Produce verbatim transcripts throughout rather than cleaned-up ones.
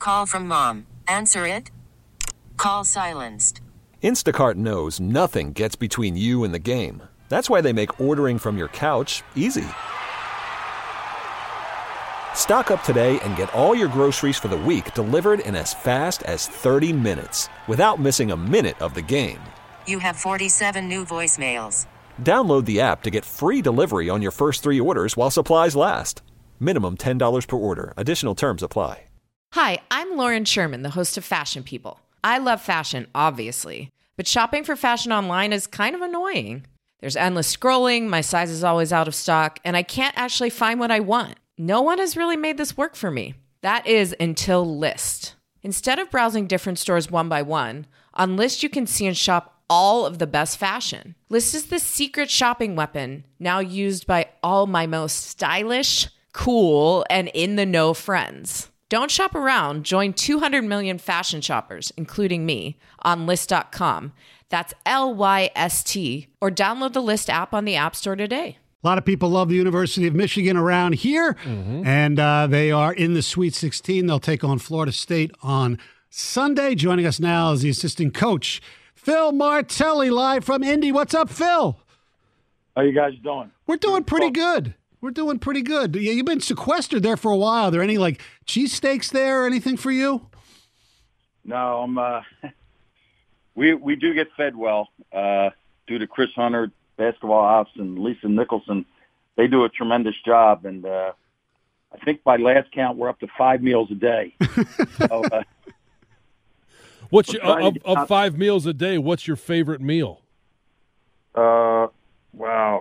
Call from mom. Answer it. Call silenced. Instacart knows nothing gets between you and the game. That's why they make ordering from your couch easy. Stock up today and get all your groceries for the week delivered in as fast as thirty minutes without missing a minute of the game. You have forty-seven new voicemails. Download the app to get free delivery on your first three orders while supplies last. Minimum ten dollars per order. Additional terms apply. Hi, I'm Lauren Sherman, the host of Fashion People. I love fashion, obviously, but shopping for fashion online is kind of annoying. There's endless scrolling, my size is always out of stock, and I can't actually find what I want. No one has really made this work for me. That is until Lyst. Instead of browsing different stores one by one, on Lyst you can see and shop all of the best fashion. Lyst is the secret shopping weapon now used by all my most stylish, cool, and in-the-know friends. Don't shop around. Join two hundred million fashion shoppers, including me, on Lyst dot com. That's L Y S T. Or download the Lyst app on the App Store today. A lot of people love the University of Michigan around here, mm-hmm. and uh, they are in the Sweet sixteen. They'll take on Florida State on Sunday. Joining us now is the assistant coach, Phil Martelli, live from Indy. What's up, Phil? How you guys doing? We're doing pretty good. We're doing pretty good. You've been sequestered there for a while. Are there any, like, cheesesteaks there or anything for you? No, I'm, uh, we we do get fed well uh, due to Chris Hunter, basketball ops, and Lisa Nicholson. They do a tremendous job, and uh, I think by last count, we're up to five meals a day. so, uh, what's your, of, of five meals a day, what's your favorite meal? Uh, wow.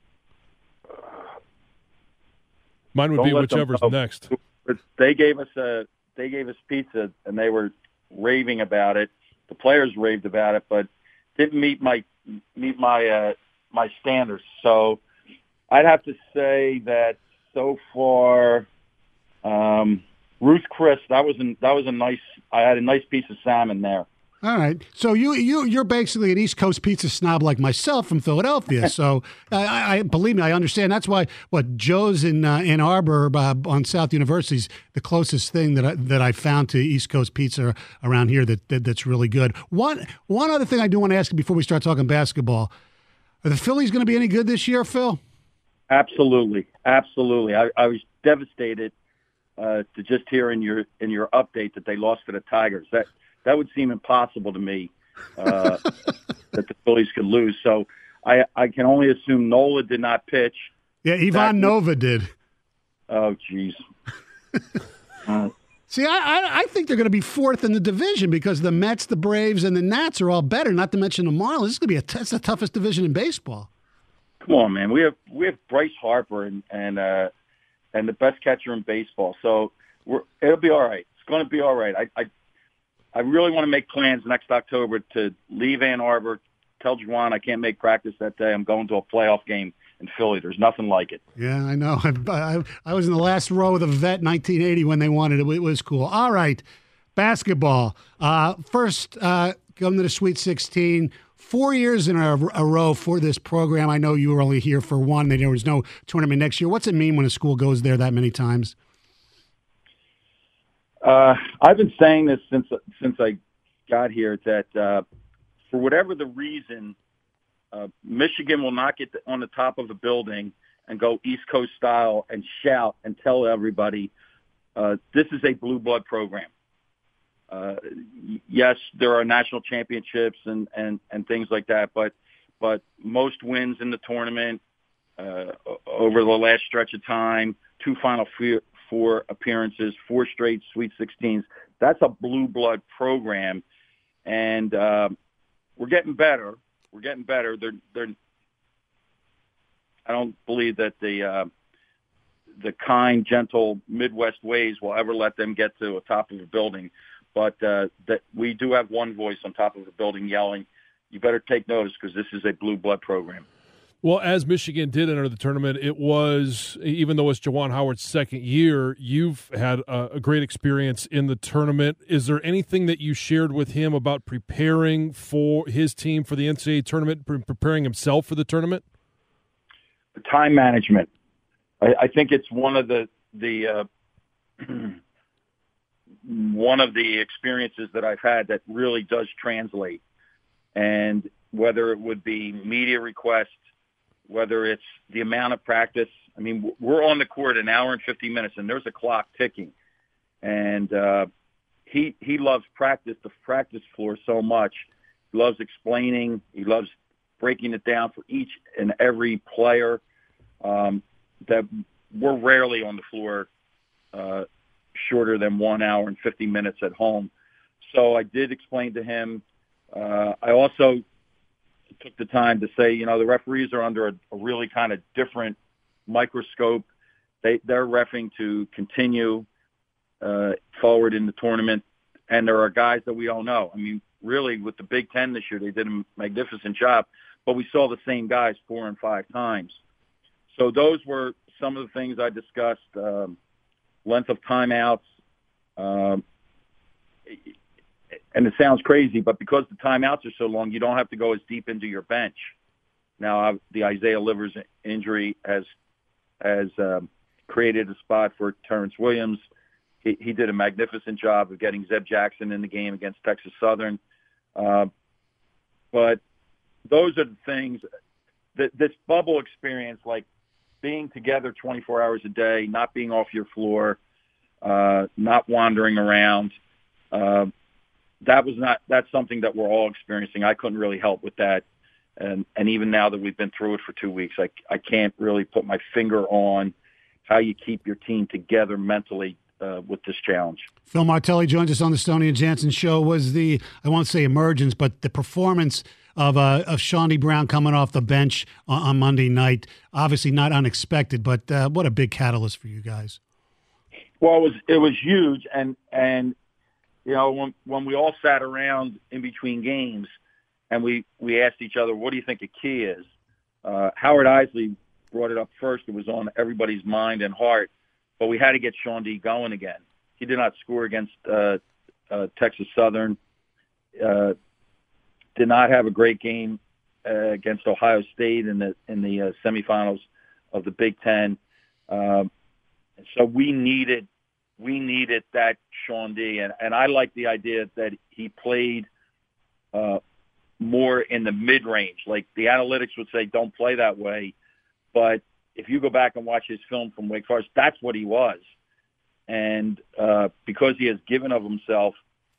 Mine would Don't be whichever's them, next. They gave us a they gave us pizza, and they were raving about it. The players raved about it, but didn't meet my meet my uh, my standards. So I'd have to say that so far, um, Ruth Chris, that was an, that was a nice. I had a nice piece of salmon there. All right. So you, you, you're basically an East Coast pizza snob like myself from Philadelphia. So I, I believe me, I understand. That's why what Joe's in uh, Ann Arbor uh, on South University is the closest thing that I, that I found to East Coast pizza around here that, that that's really good. One one other thing I do want to ask you before we start talking basketball. Are the Phillies going to be any good this year, Phil? Absolutely. Absolutely. I, I was devastated uh, to just hear in your in your update that they lost to the Tigers. That That would seem impossible to me uh, that the Phillies could lose. So I, I can only assume Nola did not pitch. Yeah, Ivan Nova did. Oh, jeez. uh, See, I, I, I think they're going to be fourth in the division because the Mets, the Braves, and the Nats are all better, not to mention the Marlins. This is going to be a, that's the toughest division in baseball. Come on, man. We have we have Bryce Harper and and, uh, and the best catcher in baseball. So we're, it'll be all right. It's going to be all right. I, I I really want to make plans next October to leave Ann Arbor, tell Juwan I can't make practice that day. I'm going to a playoff game in Philly. There's nothing like it. Yeah, I know. I, I, I was in the last row of the Vet nineteen eighty when they won it. It, it was cool. All right, basketball. Uh, first, uh, going to the Sweet sixteen. Four years in a, a row for this program. I know you were only here for one. There was no tournament next year. What's it mean when a school goes there that many times? Uh, I've been saying this since since I got here that uh, for whatever the reason, uh, Michigan will not get on the top of a building and go East Coast style and shout and tell everybody uh, this is a blue blood program. Uh, yes, there are national championships and, and, and things like that, but but most wins in the tournament uh, over the last stretch of time, two Final Four. Four appearances, four straight Sweet sixteens. That's a blue blood program, and uh, we're getting better. We're getting better. They're, they're. I don't believe that the uh, the kind, gentle Midwest ways will ever let them get to the top of a building, but uh, that we do have one voice on top of the building yelling, "You better take notice because this is a blue blood program." Well, as Michigan did enter the tournament, it was, even though it's Juwan Howard's second year, you've had a, a great experience in the tournament. Is there anything that you shared with him about preparing for his team for the N C double A tournament, pre- preparing himself for the tournament? Time management. I, I think it's one of the the uh, one of the experiences that I've had that really does translate. And whether it would be media requests, whether it's the amount of practice. I mean, we're on the court an hour and fifty minutes, and there's a clock ticking. And uh, he he loves practice, the practice floor so much. He loves explaining. He loves breaking it down for each and every player. Um, that we're rarely on the floor uh, shorter than one hour and fifty minutes at home. So I did explain to him. Uh, I also took the time to say, you know, the referees are under a, a really kind of different microscope. They, they're reffing to continue uh, forward in the tournament, and there are guys that we don't know. I mean, really, with the Big Ten this year, they did a magnificent job, but we saw the same guys four and five times. So those were some of the things I discussed, um, length of timeouts. Um, and it sounds crazy, but because the timeouts are so long, you don't have to go as deep into your bench. Now, the Isaiah Livers injury has has um, created a spot for Terrence Williams. He, he did a magnificent job of getting Zeb Jackson in the game against Texas Southern. Uh, but those are the things that this bubble experience, like being together twenty-four hours a day, not being off your floor, uh, not wandering around. Uh, that was not, that's something that we're all experiencing. I couldn't really help with that. And, and even now that we've been through it for two weeks, I, I can't really put my finger on how you keep your team together mentally uh, with this challenge. Phil Martelli joins us on the Stoney and Jansen show. Was the, I won't say emergence, but the performance of uh, of Chaundee Brown coming off the bench on, on Monday night, obviously not unexpected, but uh, what a big catalyst for you guys. Well, it was it was huge, and and you know when when we all sat around in between games, and we we asked each other, what do you think the key is? Uh, Howard Isley brought it up first. It was on everybody's mind and heart, but we had to get Chaundee going again. He did not score against uh, uh, Texas Southern. Uh, did not have a great game uh, against Ohio State in the in the uh, semifinals of the Big Ten. Um, so we needed we needed that Chaundee, and and I like the idea that he played uh, more in the mid range. Like the analytics would say, don't play that way, but if you go back and watch his film from Wake Forest, that's what he was. And uh, because he has given of himself,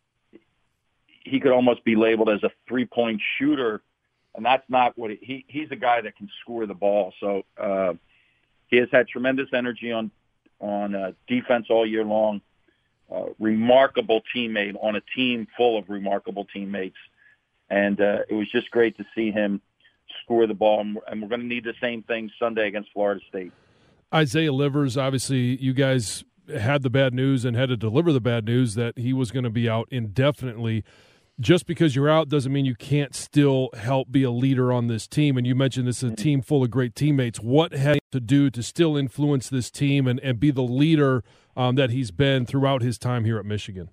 he could almost be labeled as a three-point shooter, and that's not what he, he's a guy that can score the ball. So uh, he has had tremendous energy on on uh, defense all year long. Uh, remarkable teammate on a team full of remarkable teammates, and uh, it was just great to see him score the ball. And we're going to need the same thing Sunday against Florida State. Isaiah Livers, obviously, you guys had the bad news and had to deliver the bad news that he was going to be out indefinitely. Just because you're out doesn't mean you can't still help be a leader on this team. And you mentioned this is a team full of great teammates. What had to do to still influence this team and, and be the leader um, that he's been throughout his time here at Michigan?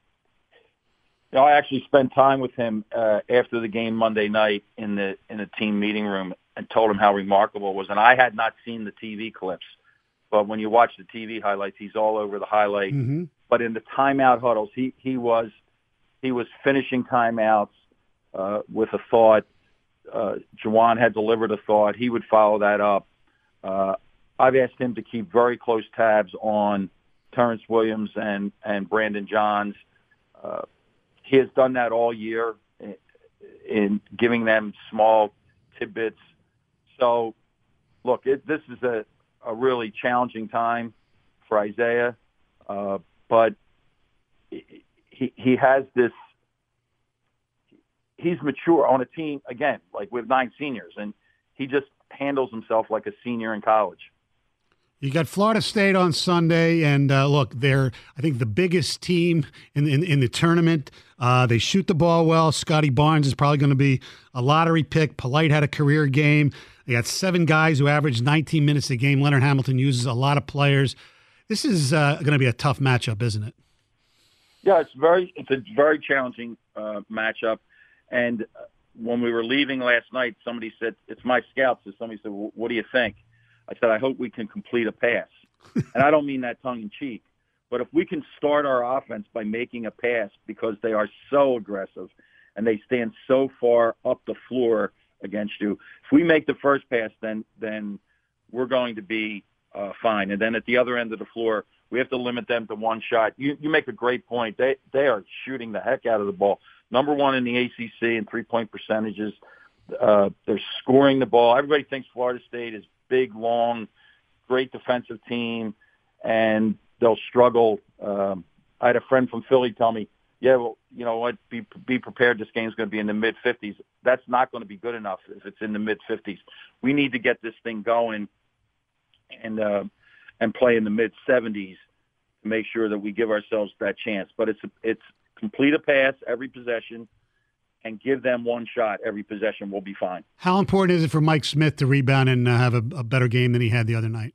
You know, I actually spent time with him uh, after the game Monday night in the in the team meeting room and told him how remarkable it was. And I had not seen the T V clips, but when you watch the T V highlights, he's all over the highlight. Mm-hmm. But in the timeout huddles, he he was he was finishing timeouts uh, with a thought. Uh, Juwan had delivered a thought. He would follow that up. Uh, I've asked him to keep very close tabs on Terrence Williams and and Brandon Johns. Uh, He has done that all year in, in giving them small tidbits. So, look, it, this is a, a really challenging time for Isaiah, uh, but he he has this. He's mature on a team again, like with nine seniors, and he just handles himself like a senior in college. You got Florida State on Sunday, and uh, look, they're, I think, the biggest team in in, in the tournament. Uh, they shoot the ball well. Scotty Barnes is probably going to be a lottery pick. Polite had a career game. They got seven guys who average nineteen minutes a game. Leonard Hamilton uses a lot of players. This is uh, going to be a tough matchup, isn't it? Yeah, it's very it's a very challenging uh, matchup. And when we were leaving last night, somebody said, "It's my scouts." So somebody said, well, "What do you think?" I said, I hope we can complete a pass. And I don't mean that tongue-in-cheek. But if we can start our offense by making a pass, because they are so aggressive and they stand so far up the floor against you, if we make the first pass, then then we're going to be uh, fine. And then at the other end of the floor, we have to limit them to one shot. You you make a great point. They they are shooting the heck out of the ball. Number one in the A C C in three-point percentages. Uh, they're scoring the ball. Everybody thinks Florida State is big, long, great defensive team, and they'll struggle. Um, I had a friend from Philly tell me, yeah, well, you know what, be, be prepared. This game's going to be in the mid-fifties. That's not going to be good enough if it's in the mid-fifties. We need to get this thing going and uh, and play in the mid-seventies to make sure that we give ourselves that chance. But it's it's complete a pass every possession and give them one shot every possession. We'll be fine. How important is it for Mike Smith to rebound and uh, have a, a better game than he had the other night?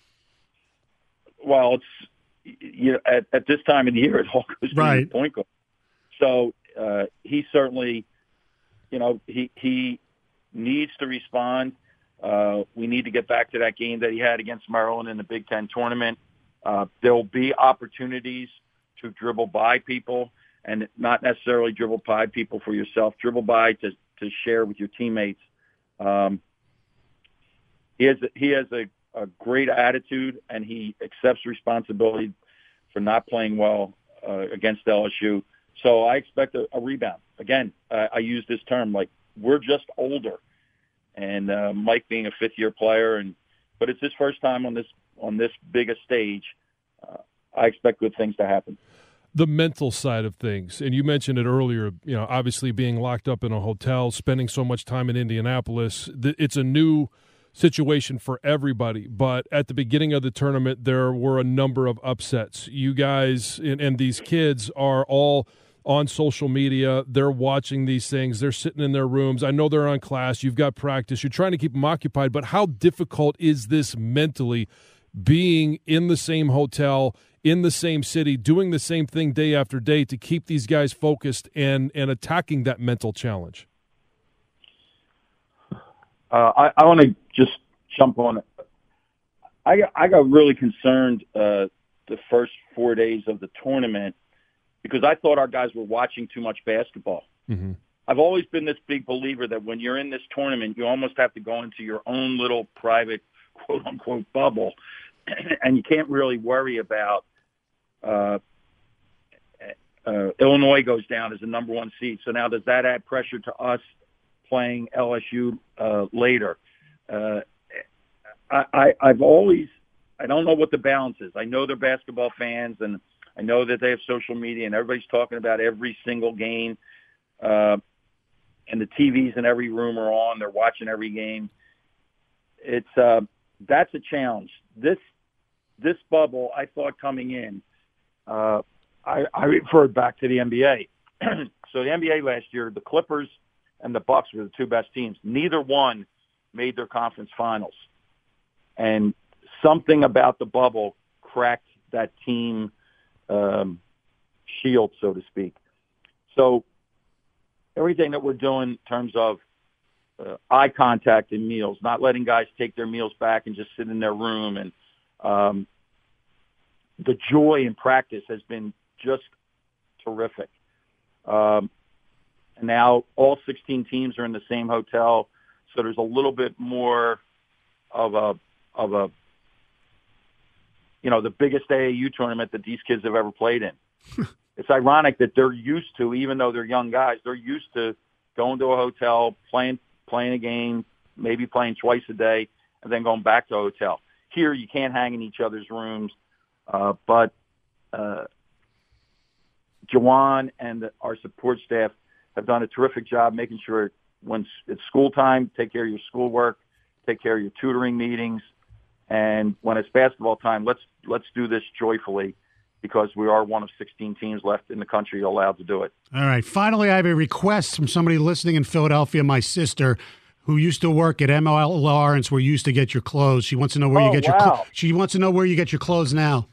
Well, it's you know, at, at this time of the year, it all goes to right. the point guard. So uh, he certainly, you know, he he needs to respond. Uh, we need to get back to that game that he had against Maryland in the Big Ten tournament. Uh, there'll be opportunities to dribble by people, and not necessarily dribble by people for yourself. Dribble by to to share with your teammates. Um, he has he has a, a great attitude, and he accepts responsibility for not playing well uh, against L S U. So I expect a, a rebound. Again, uh, I use this term like we're just older, and uh, Mike being a fifth-year player, and but it's his first time on this on this big a stage. Uh, I expect good things to happen. The mental side of things, and you mentioned it earlier, you know, obviously being locked up in a hotel, spending so much time in Indianapolis, it's a new situation for everybody. But at the beginning of the tournament, there were a number of upsets. You guys and, and these kids are all on social media. They're watching these things. They're sitting in their rooms. I know they're on class. You've got practice. You're trying to keep them occupied. But how difficult is this mentally, being in the same hotel, in the same city, doing the same thing day after day to keep these guys focused and, and attacking that mental challenge? Uh, I, I want to just jump on it. I got, I got really concerned uh, the first four days of the tournament because I thought our guys were watching too much basketball. Mm-hmm. I've always been this big believer that when you're in this tournament, you almost have to go into your own little private, quote-unquote, bubble, and you can't really worry about uh, uh, Illinois goes down as the number one seed. So now does that add pressure to us playing L S U uh, later? Uh, I, I, I've always – I don't know what the balance is. I know they're basketball fans, and I know that they have social media, and everybody's talking about every single game. Uh, and the T Vs in every room are on. They're watching every game. It's uh, that's a challenge. This this bubble, I thought coming in, uh, I, I referred back to the N B A. So the N B A last year, the Clippers and the Bucks were the two best teams. Neither one made their conference finals, and something about the bubble cracked that team um, shield, so to speak. So everything that we're doing in terms of uh, eye contact in meals, not letting guys take their meals back and just sit in their room, and um, the joy in practice has been just terrific. Um, and now all sixteen teams are in the same hotel, so there's a little bit more of a of a you know the biggest A A U tournament that these kids have ever played in. It's ironic that they're used to, even though they're young guys, they're used to going to a hotel, playing playing a game, maybe playing twice a day, and then going back to a hotel. Here, you can't hang in each other's rooms, uh, but uh, Jawan and the, our support staff have done a terrific job making sure when it's school time, take care of your schoolwork, take care of your tutoring meetings, and when it's basketball time, let's let's do this joyfully, because we are one of sixteen teams left in the country allowed to do it. All right. Finally, I have a request from somebody listening in Philadelphia, my sister, who used to work at M L Lawrence, where you used to get your clothes. She wants to know where oh, you get wow. your clothes. She wants to know where you get your clothes now.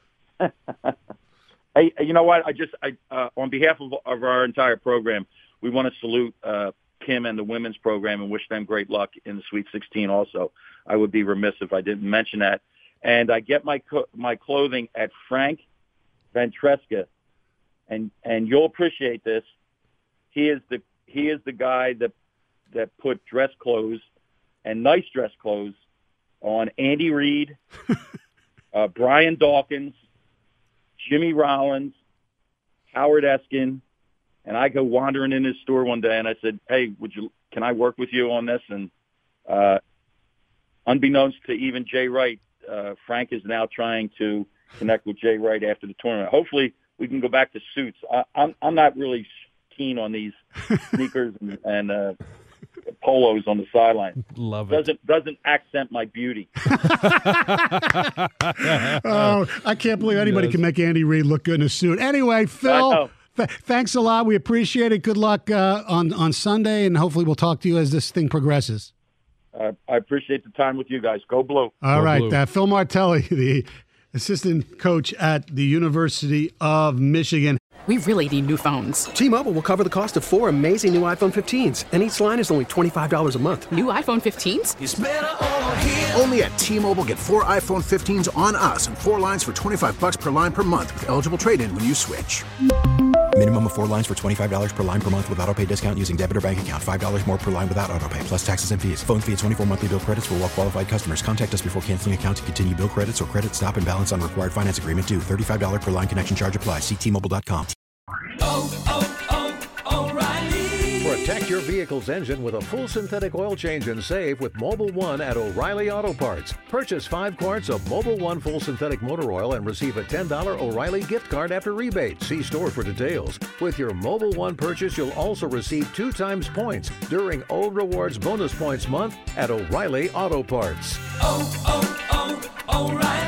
Hey, you know what? I just, I, uh, on behalf of, of our entire program, we want to salute uh, Kim and the women's program and wish them great luck in the Sweet sixteen also. I would be remiss if I didn't mention that. And I get my co- my clothing at Frank Ventresca, and and you'll appreciate this. He is the he is the guy that that put dress clothes and nice dress clothes on Andy Reid, uh, Brian Dawkins, Jimmy Rollins, Howard Eskin, and I go wandering in his store one day and I said, "Hey, would you? Can I work with you on this?" And uh, unbeknownst to even Jay Wright, uh, Frank is now trying to connect with Jay Wright after the tournament. Hopefully, we can go back to suits. I, I'm I'm not really keen on these sneakers and, and uh, polos on the sideline. Love it. Doesn't doesn't accent my beauty. Oh, I can't believe anybody can make Andy Reid look good in a suit. Anyway, Phil, th- thanks a lot. We appreciate it. Good luck uh, on on Sunday, and hopefully we'll talk to you as this thing progresses. Uh, I appreciate the time with you guys. Go Blue. All Go right, Blue. Uh, Phil Martelli, the assistant coach at the University of Michigan. We really need new phones. T-Mobile will cover the cost of four amazing new iPhone fifteens, and each line is only twenty-five dollars a month. New iPhone fifteens? It's better over here. Only at T-Mobile, get four iPhone fifteens on us and four lines for twenty-five dollars per line per month with eligible trade-in when you switch. Minimum of four lines for twenty-five dollars per line per month with autopay discount using debit or bank account. five dollars more per line without autopay, plus taxes and fees. Phone fee at twenty-four monthly bill credits for well-qualified customers. Contact us before canceling account to continue bill credits or credit stop and balance on required finance agreement due. thirty-five dollars per line connection charge applies. See T Mobile dot com. Oh, oh, oh, O'Reilly. Protect your vehicle's engine with a full synthetic oil change and save with Mobil One at O'Reilly Auto Parts. Purchase five quarts of Mobil One full synthetic motor oil and receive a ten dollars O'Reilly gift card after rebate. See store for details. With your Mobil One purchase, you'll also receive two times points during O Rewards Bonus Points Month at O'Reilly Auto Parts. Oh, oh, oh, O'Reilly.